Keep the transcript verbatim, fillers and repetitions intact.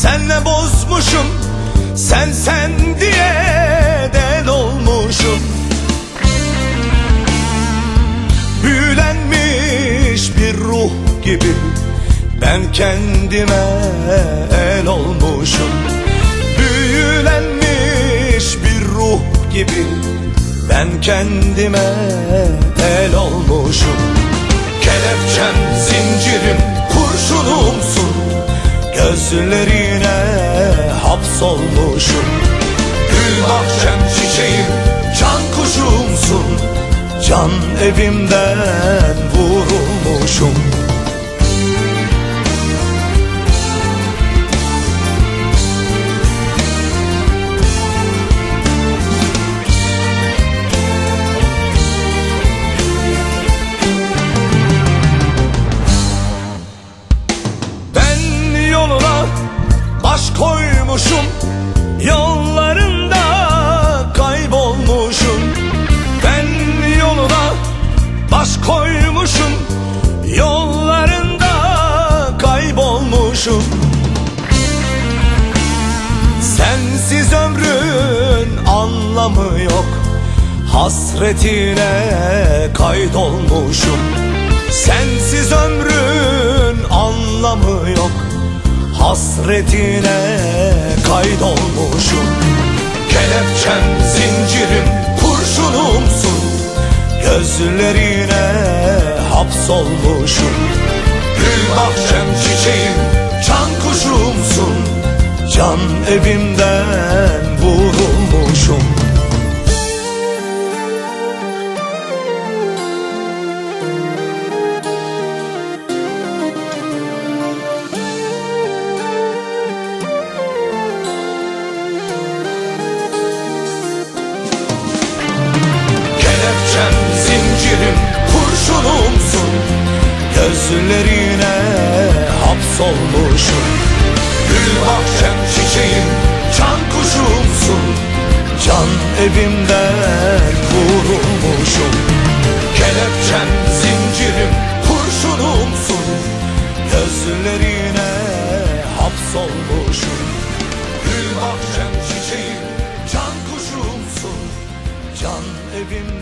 senle bozmuşum, sen sen diye del olmuşum. Büyülenmiş bir ruh gibi ben kendime el olmuşum. Büyülenmiş bir ruh gibi ben kendime el olmuşum. Kelepçem, zincirim, kurşunumsun, gözlerine hapsolmuşum. Gül bahçem, çiçeğim, can kuşumsun, can evimden vurulmuşum. Baş koymuşum, yollarında kaybolmuşum. Ben yoluna baş koymuşum, yollarında kaybolmuşum. Sensiz ömrün anlamı yok, hasretine kaydolmuşum. Sensiz ömrün anlamı yok, hasretine kaydolmuşum. Kelepçem, zincirim, kurşunumsun, gözlerine hapsolmuşum. Gül bahçem, çiçeğim, can kuşumsun, can evimden vurulmuşum. Kelepçem, zincirim, kurşunumsun, gözlerine hapsolmuşum. Gül bahçem, çiçeğim, can kuşumsun, can evimden vurulmuşum. Kelepçem, zincirim, kurşunumsun, gözlerine hapsolmuşum. Gül bahçem, çiçeğim, can kuşumsun, can evimden